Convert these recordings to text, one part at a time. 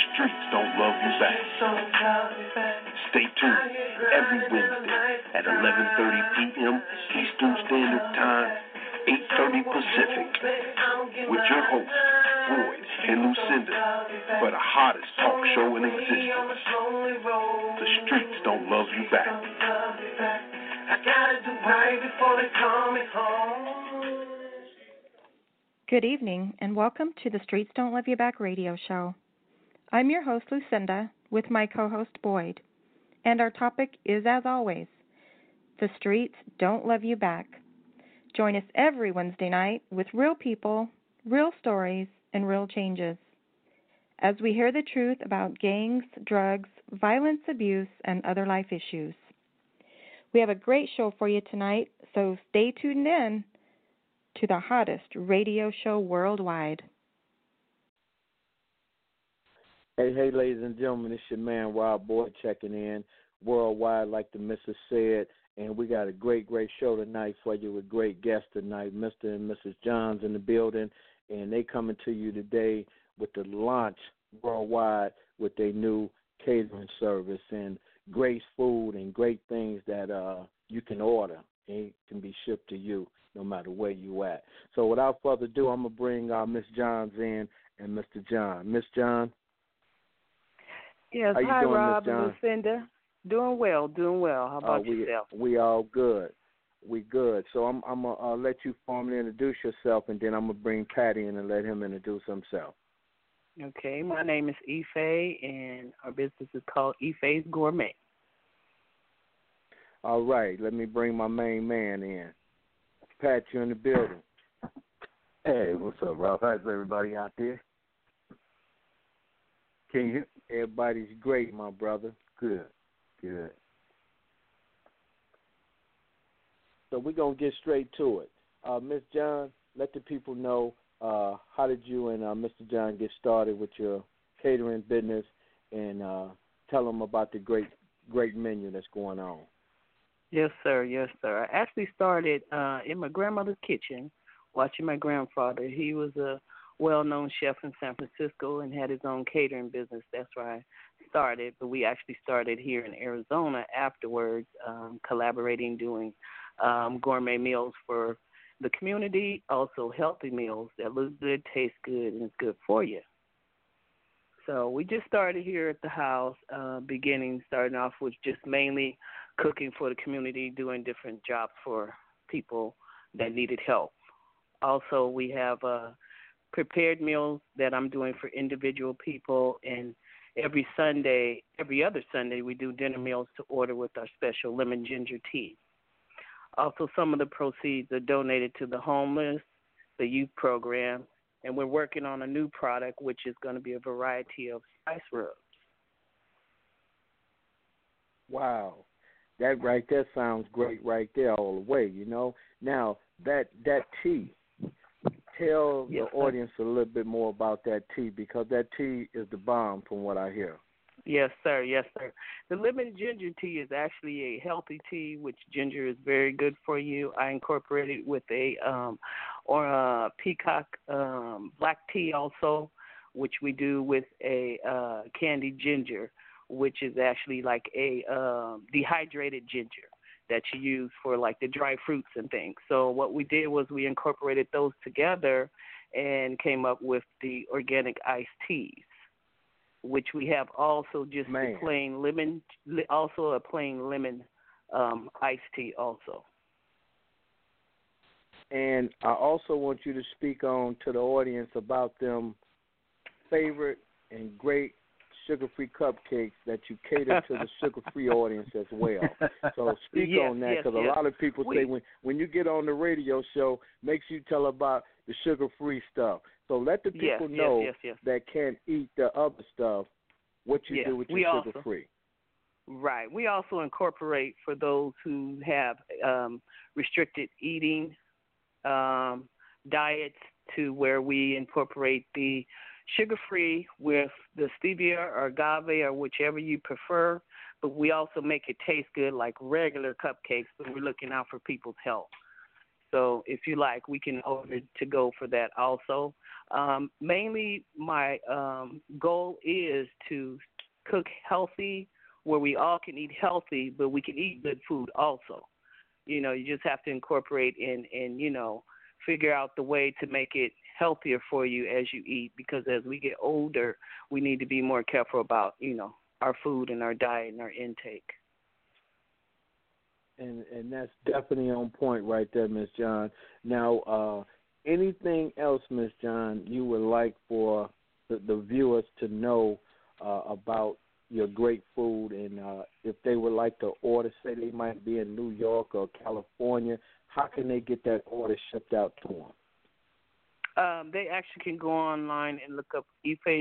streets don't love you back. Stay tuned every Wednesday at 11:30 p.m. Eastern Standard Time, 8:30 Pacific, with your hosts, Boyd and Lucinda, for the hottest talk show in existence. The streets don't love you back. I gotta do right before they call me home. Good evening, and welcome to the Streets Don't Love You Back radio show. I'm your host, Lucinda, with my co-host, Boyd. And our topic is, as always, the streets don't love you back. Join us every Wednesday night with real people, real stories, and real changes, as we hear the truth about gangs, drugs, violence, abuse, and other life issues. We have a great show for you tonight, so stay tuned in to the hottest radio show worldwide. Hey, ladies and gentlemen, it's your man, Rob Boyd, checking in worldwide, like the missus said, and we got a great show tonight for you with great guests tonight, Mr. and Mrs. Johns in the building, and they coming to you today with the launch worldwide with their new catering service and great food and great things that you can order and it can be shipped to you no matter where you at. So without further ado, I'm going to bring Miss Johns in and Mr. John. Miss John? Yes, how you hi, doing, Rob Miss and Lucinda. Doing well. How about yourself? We all good. We good. So I'm going to let you formally introduce yourself, and then I'm going to bring Patty in and let him introduce himself. Okay, my name is Ife, and our business is called Ife's Gourmet. All right, let me bring my main man in. Pat, you in the building. Hey, what's up, Ralph? How's everybody out there? Can you hear? Everybody's great, my brother. Good. So we're going to get straight to it. Miss John, let the people know, how did you and Mr. John get started with your catering business, and tell them about the great menu that's going on. Yes, sir. I actually started in my grandmother's kitchen watching my grandfather. He was a well-known chef in San Francisco and had his own catering business. That's where I started. But we actually started here in Arizona afterwards, collaborating, doing gourmet meals for the community, also healthy meals that look good, taste good, and is good for you. So we just started here at the house, starting off with just mainly cooking for the community, doing different jobs for people that needed help. Also, we have prepared meals that I'm doing for individual people, and every other Sunday, we do dinner meals to order with our special lemon ginger tea. Also, some of the proceeds are donated to the homeless, the youth program, and we're working on a new product, which is going to be a variety of spice rubs. Wow. That right there sounds great right there all the way, you know. Now, that tea, tell the audience a little bit more about that tea, because that tea is the bomb from what I hear. Yes, sir. The lemon ginger tea is actually a healthy tea, which ginger is very good for you. I incorporated with a peacock black tea also, which we do with a candied ginger, which is actually like a dehydrated ginger that you use for like the dry fruits and things. So what we did was we incorporated those together and came up with the organic iced teas, which we have also just a plain lemon, also a plain lemon iced tea also. And I also want you to speak on to the audience about them favorite and great sugar-free cupcakes that you cater to the sugar-free audience as well. So speak on that, because a lot of people say when you get on the radio show, make sure you tell about the sugar-free stuff. So let the people know that can't eat the other stuff what you do with your sugar-free. Right. We also incorporate for those who have restricted eating diets, to where we incorporate the sugar-free with the stevia or agave or whichever you prefer, but we also make it taste good like regular cupcakes, but we're looking out for people's health. So if you like, we can order to go for that also. Mainly my goal is to cook healthy where we all can eat healthy, but we can eat good food also. You know, you just have to incorporate and figure out the way to make it healthier for you as you eat, because as we get older, we need to be more careful about, our food and our diet and our intake. And that's definitely on point right there, Miss John. Now, anything else, Miss John, you would like for the viewers to know about your great food, and if they would like to order, say they might be in New York or California, how can they get that order shipped out to them? They actually can go online and look up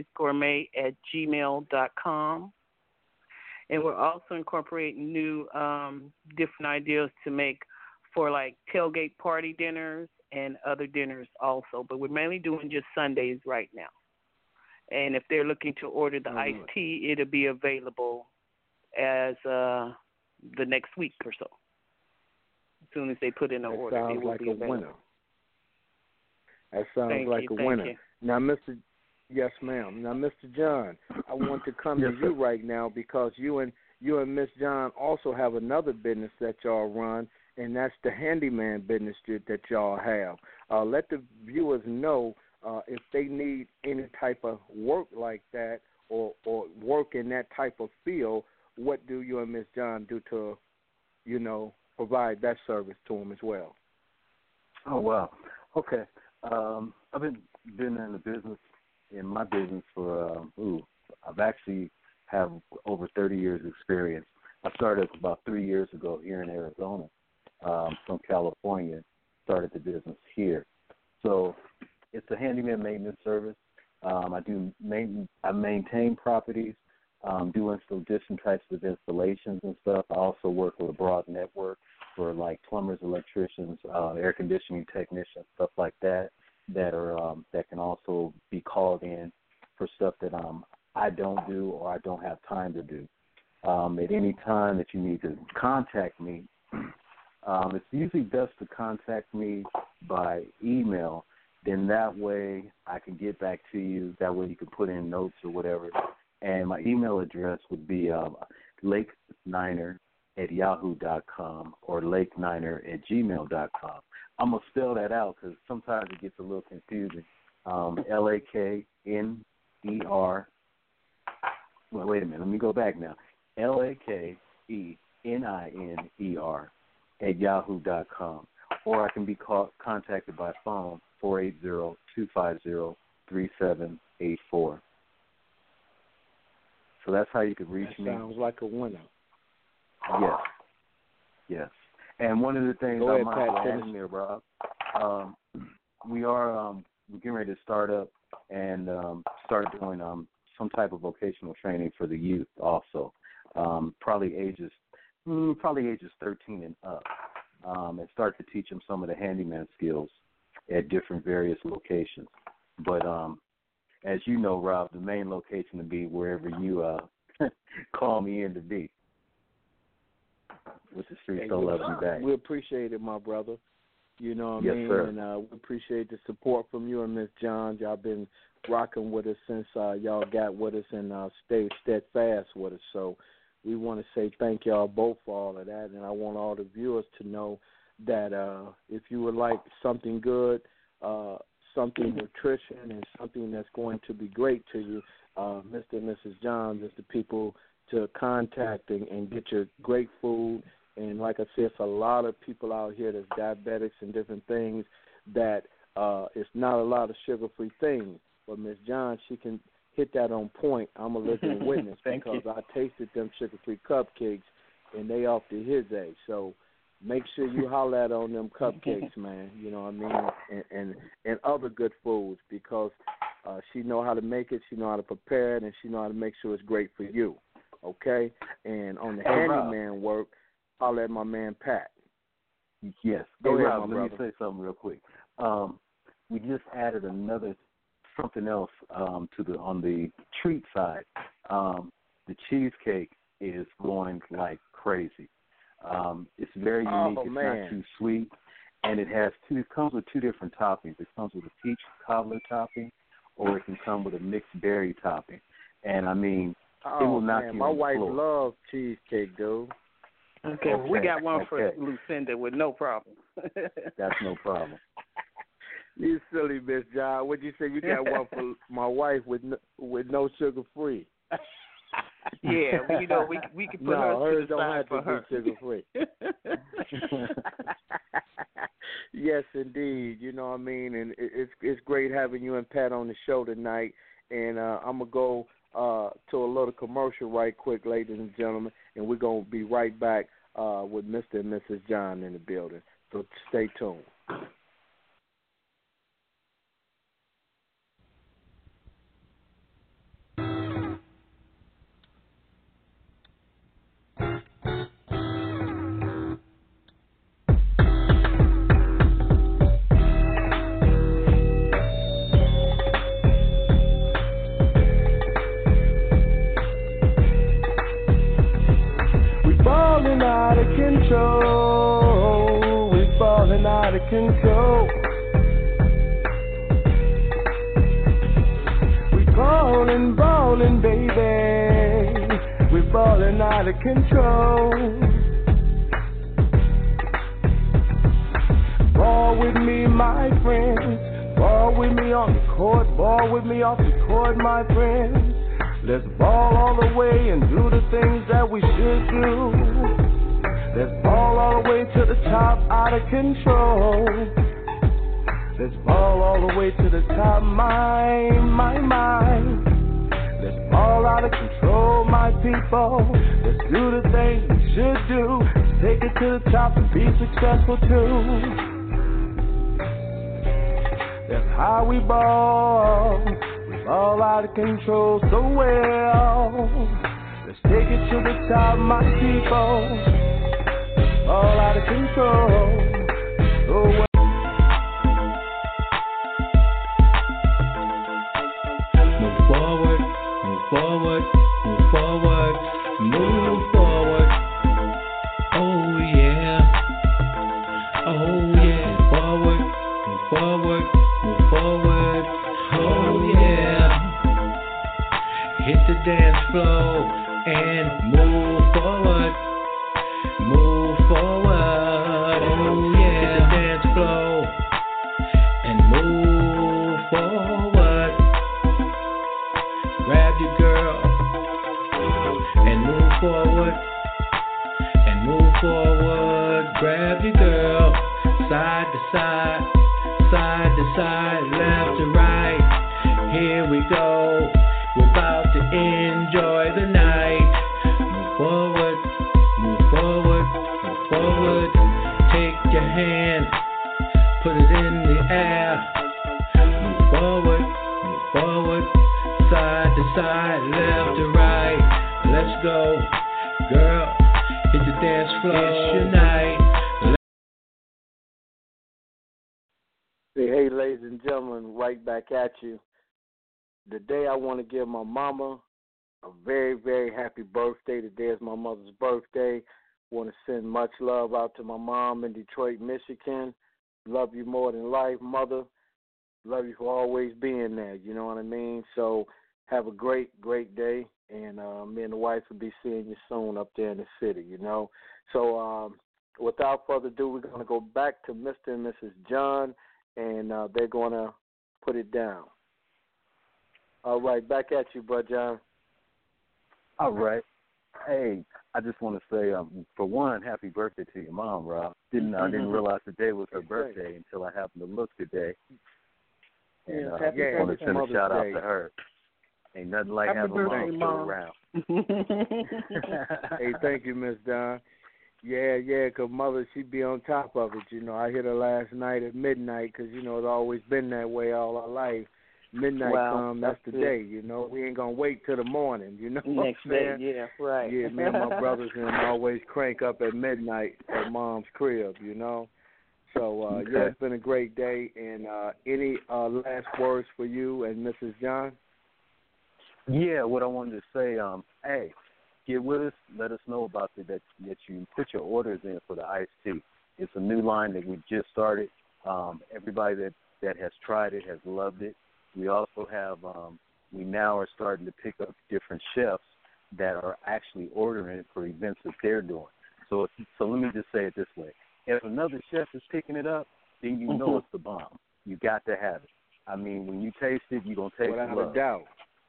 ifesgourmet@gmail.com. And we're also incorporating new different ideas to make for like tailgate party dinners and other dinners also. But we're mainly doing just Sundays right now. And if they're looking to order the iced tea, it'll be available as the next week or so. As soon as they put in an order, it will be available. Winner. That sounds like a winner. Now, yes, ma'am. Now, Mr. John, I want to come to you right now because you and Miss John also have another business that y'all run, and that's the handyman business that y'all have. Let the viewers know if they need any type of work like that or work in that type of field, what do you and Miss John do to, provide that service to them as well? Oh, wow. Okay. I've been in the business, in my business for, I've actually have over 30 years experience. I started about 3 years ago here in Arizona, from California, started the business here. So it's a handyman maintenance service. I maintain properties, do different types of installations and stuff. I also work with a broad network for like plumbers, electricians, air conditioning technicians, stuff like that that can also be called in for stuff that I don't do or I don't have time to do. At any time that you need to contact me, it's usually best to contact me by email. Then that way I can get back to you. That way you can put in notes or whatever. And my email address would be lakeniner@yahoo.com or lakeniner@gmail.com. I'm going to spell that out because sometimes it gets a little confusing. LAKNER. Well, wait a minute. Let me go back now. LAKENINER @yahoo.com. Or I can be contacted by phone, 480-250-3784. So that's how you could reach me. Sounds like a winner. Yes. And one of the things I might add in there, Rob, we're getting ready to start up and start doing some type of vocational training for the youth also, probably ages 13 and up, and start to teach them some of the handyman skills at different various locations. But as you know, Rob, the main location to be wherever you call me in to be. With the Streets Don't Love You Back. We appreciate it, my brother. You know what I mean? Sir. And we appreciate the support from you and Miss John. Y'all been rocking with us since y'all got with us and stayed steadfast with us. So we want to say thank y'all both for all of that. And I want all the viewers to know that if you would like something good, something nutrition, and something that's going to be great to you, Mr. and Mrs. Johns is the people to contact and get your great food. And like I said, it's a lot of people out here that's diabetics and different things that it's not a lot of sugar-free things. But Miss John, she can hit that on point. I'm a living witness because I tasted them sugar-free cupcakes, and they off to his age. So make sure you holler at on them cupcakes, man. You know what I mean? And other good foods because she know how to make it, she know how to prepare it, and she know how to make sure it's great for you. Okay? And on the handyman work, holler at my man Pat. Yes. Go ahead, Rob, my let brother. me say something real quick. We just added something else on the treat side. The cheesecake is going like crazy. It's very unique. It's not too sweet, and it comes with two different toppings. It comes with a peach cobbler topping, or it can come with a mixed berry topping. And I mean, it will knock you my on the wife floor. loves cheesecake, dude. Okay, we got one for Lucinda with no problem. That's no problem. You silly, Miss John. What'd you say? You got one for my wife with no sugar free. Yeah, we can put hers to the side for her. No, hers don't have to be sugar free. Yes, indeed. You know what I mean? And it's great having you and Pat on the show tonight. And I'm going to go to a little commercial right quick, ladies and gentlemen, and we're going to be right back with Mr. and Mrs. John in the building. So stay tuned. We're falling out of control. We're falling, baby. We're falling out of control. Ball with me, my friends. Ball with me on the court. Ball with me off the court, my friends. Let's ball all the way and do the things that we should do. Let's ball all the way to the top, out of control. Let's ball all the way to the top, my. Let's ball out of control, my people. Let's do the things we should do. Take it to the top and be successful too. That's how we ball. We ball out of control so well. Let's take it to the top, my people. All out of control. Oh, well. Move forward, move forward, move forward, move forward. Oh yeah, oh yeah. Forward, move forward, move forward. Oh yeah. Hit the dance floor and move forward. Move forward, oh yeah, the dance floor, and move forward. Grab your girl, and move forward, and move forward. Grab your girl, side to side, side to side, left to right. Here we go, we're about to enjoy the night. Move forward. Forward, take your hand, put it in the air. Move forward, side to side, left to right. Let's go, girl, hit the dance floor. It's your night. Hey, ladies and gentlemen, right back at you. Today I want to give my mama a very, very happy birthday. Today is my mother's birthday. Want to send much love out to my mom in Detroit, Michigan. Love you more than life, mother. Love you for always being there, you know what I mean? So have a great, great day, and me and the wife will be seeing you soon up there in the city, you know? So without further ado, we're going to go back to Mr. and Mrs. John, and they're going to put it down. All right, back at you, Bro John. All right. Hey, I just want to say, for one, happy birthday to your mom, Rob. I didn't realize today was her birthday until I happened to look today. And I just want to send a shout out to her. Ain't nothing like having a mom still around. Hey, thank you, Miss Don. Yeah, 'cause mother, she be on top of it. You know, I hit her last night at midnight 'cause, you know, it's always been that way all our life. Midnight come, that's the day, you know. We ain't going to wait till the morning, you know. Next day, yeah, right. Yeah, me and my brothers and them always crank up at midnight at Mom's crib, you know. So, yeah, it's been a great day. And any last words for you and Mrs. John? Yeah, what I wanted to say, hey, get with us. Let us know about that you put your orders in for the iced tea. It's a new line that we just started. Everybody that has tried it has loved it. We also have we now are starting to pick up different chefs that are actually ordering it for events that they're doing. So let me just say it this way. If another chef is picking it up, then you know it's the bomb. You got to have it. I mean, when you taste it, you're going to taste without love. a doubt.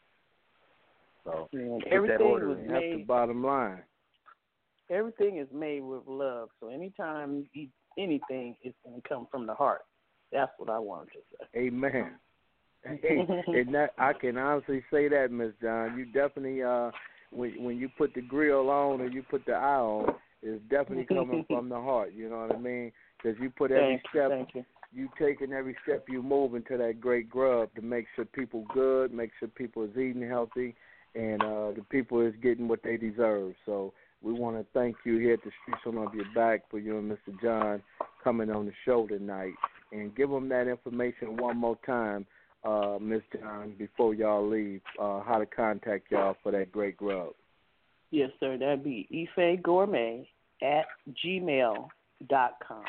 So everything that order was in. That's made. the bottom line. Everything is made with love. So anytime you eat anything, it's going to come from the heart. That's what I wanted to say. Amen. Hey, and that, I can honestly say that, Miss John. You definitely, when you put the grill on or you put the eye on, it's definitely coming from the heart. You know what I mean? Because you put every step, you taking every step you move into that great grub to make sure people good, make sure people is eating healthy, and the people is getting what they deserve. So we want to thank you here at the Streets on Your Back for you and Mr. John coming on the show tonight. And give them that information one more time, Ms. John, before y'all leave, how to contact y'all for that great grub. Yes, sir. That'd be ifegourmet@gmail.com.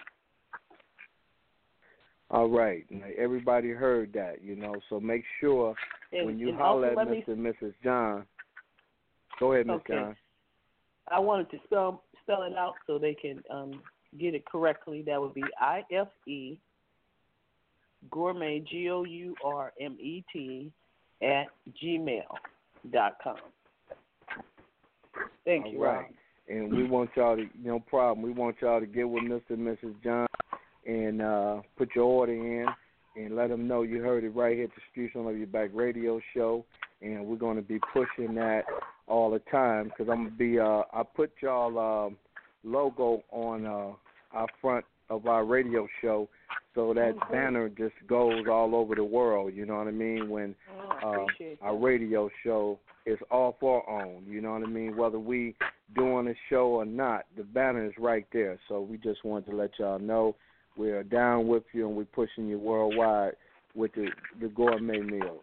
All right. Now, everybody heard that, you know, so make sure when you holler at Mr. and Mrs. John, go ahead, Ms. John. I wanted to spell it out so they can get it correctly. That would be IFE Gourmet, GOURMET @gmail.com. Thank you. All right. Rob. And we want y'all to, no problem, we want y'all to get with Mr. and Mrs. John and put your order in and let them know you heard it right here at the Streets on Your Back radio show. And we're going to be pushing that all the time because I'm going to be, I put y'all logo on our front of our radio show so that banner just goes all over the world, you know what I mean, when our radio show is all for our own, you know what I mean, whether we doing a show or not, the banner is right there. So we just wanted to let y'all know we're down with you and we're pushing you worldwide with the gourmet meals.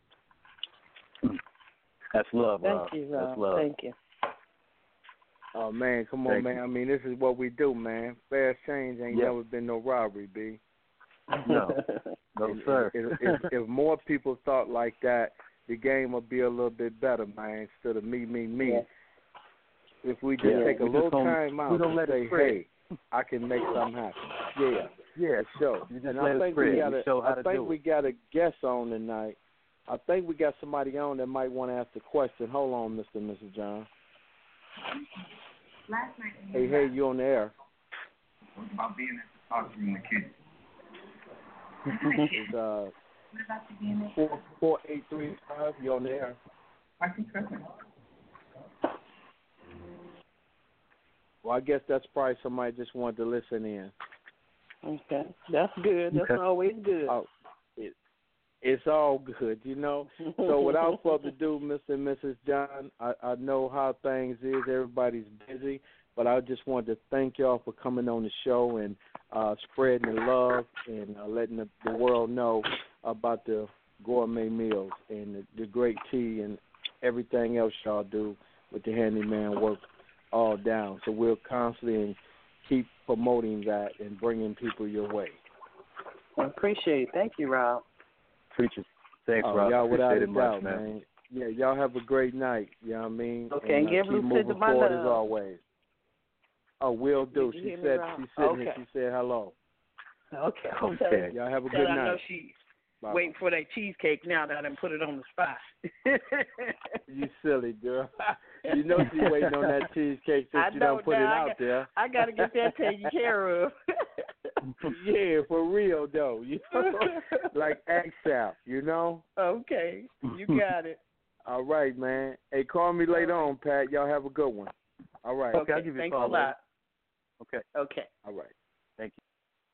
That's love, Rob. Thank you, Rob. That's love. Thank you. Oh, man, come on, man. I mean, this is what we do, man. Fair exchange ain't never been no robbery, B. No, sir. If more people thought like that, the game would be a little bit better, man, instead of me. Yeah. If we just take a little time out and say, hey, I can make something happen. Yeah, sure. And I think we got a guest on tonight. I think we got somebody on that might want to ask a question. Hold on, Mr. and Mrs. John. Last night. Hey, you on the air? What about being at the talk room with kids? It's 4835. You on the air? I can trust him. Well, I guess that's probably somebody just wanted to listen in. Okay, that's good. That's always good. It's all good, you know. So without further ado, Mr. and Mrs. John, I know how things is. Everybody's busy, but I just wanted to thank y'all for coming on the show and spreading the love and letting the world know about the gourmet meals and the great tea and everything else y'all do with the handyman work all down. So we'll constantly keep promoting that and bringing people your way. I appreciate it. Thank you, Rob. Preachers. Thanks, Rob. Y'all without a doubt, much, man. Yeah, y'all have a great night. You know what I mean? Okay, and give keep moving forward as always. Oh, will do. She said she said hello. Okay. Y'all have a good night. I know she waiting for that cheesecake now that I done put it on the spot. You silly girl. You know she waiting on that cheesecake since you done put it out there. I got to get that taken care of. Yeah, for real though. You know? Like ASAP, you know? Okay, you got it. All right, man. Hey, call me later on, Pat. Y'all have a good one. All right. Okay, I'll give you thanks a call. A lot. Okay. All right. Thank you.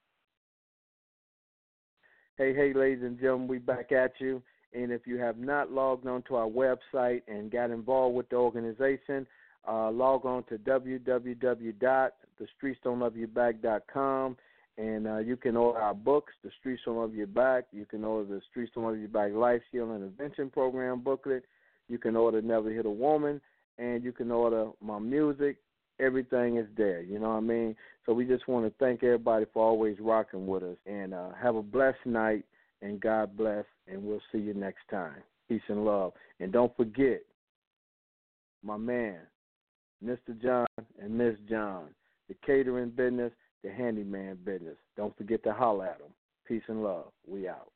Hey, ladies and gentlemen, we back at you. And if you have not logged on to our website and got involved with the organization, log on to www.thestreetsdon'tloveyourback.com. And you can order our books, The Streets Don't Love Your Back. You can order the Streets Don't Love Your Back Life Healing Intervention Program booklet. You can order Never Hit a Woman. And you can order my music, everything is there. You know what I mean? So we just want to thank everybody for always rocking with us. And have a blessed night, and God bless, and we'll see you next time. Peace and love. And don't forget, my man, Mr. John and Miss John, the catering business, the handyman business. Don't forget to holler at them. Peace and love. We out.